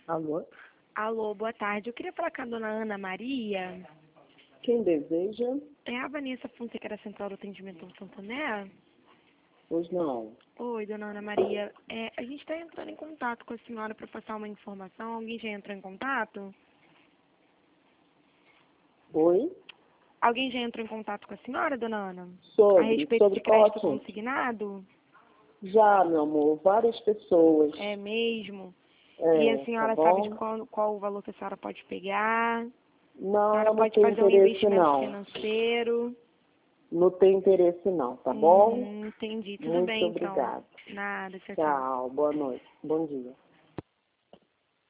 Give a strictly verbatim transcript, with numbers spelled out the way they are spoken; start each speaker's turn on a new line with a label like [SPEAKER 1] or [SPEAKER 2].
[SPEAKER 1] Alô?
[SPEAKER 2] Alô, boa tarde. Eu queria falar com a dona Ana Maria.
[SPEAKER 1] Quem deseja?
[SPEAKER 2] É a Vanessa Fonseca da Central do Atendimento do Santander?
[SPEAKER 1] Pois não.
[SPEAKER 2] Oi, dona Ana Maria. É, a gente está entrando em contato com a senhora para passar uma informação. Alguém já entrou em contato?
[SPEAKER 1] Oi?
[SPEAKER 2] Alguém já entrou em contato com a senhora, dona Ana?
[SPEAKER 1] Sobre,
[SPEAKER 2] A respeito
[SPEAKER 1] sobre
[SPEAKER 2] de
[SPEAKER 1] qual
[SPEAKER 2] crédito
[SPEAKER 1] assunto?
[SPEAKER 2] consignado?
[SPEAKER 1] Já, meu amor, várias pessoas.
[SPEAKER 2] É mesmo?
[SPEAKER 1] É,
[SPEAKER 2] E a
[SPEAKER 1] tá
[SPEAKER 2] senhora sabe de
[SPEAKER 1] bom?
[SPEAKER 2] qual, qual o valor que a senhora pode pegar? A
[SPEAKER 1] Não,
[SPEAKER 2] senhora
[SPEAKER 1] não
[SPEAKER 2] pode
[SPEAKER 1] tem
[SPEAKER 2] fazer um
[SPEAKER 1] interesse
[SPEAKER 2] investimento
[SPEAKER 1] não.
[SPEAKER 2] financeiro?
[SPEAKER 1] Não tem interesse não, tá bom?
[SPEAKER 2] Uhum, entendi. Tudo
[SPEAKER 1] Muito
[SPEAKER 2] bem, então.
[SPEAKER 1] obrigada.
[SPEAKER 2] Nada, tchau, tchau.
[SPEAKER 1] Tchau, boa noite, bom dia.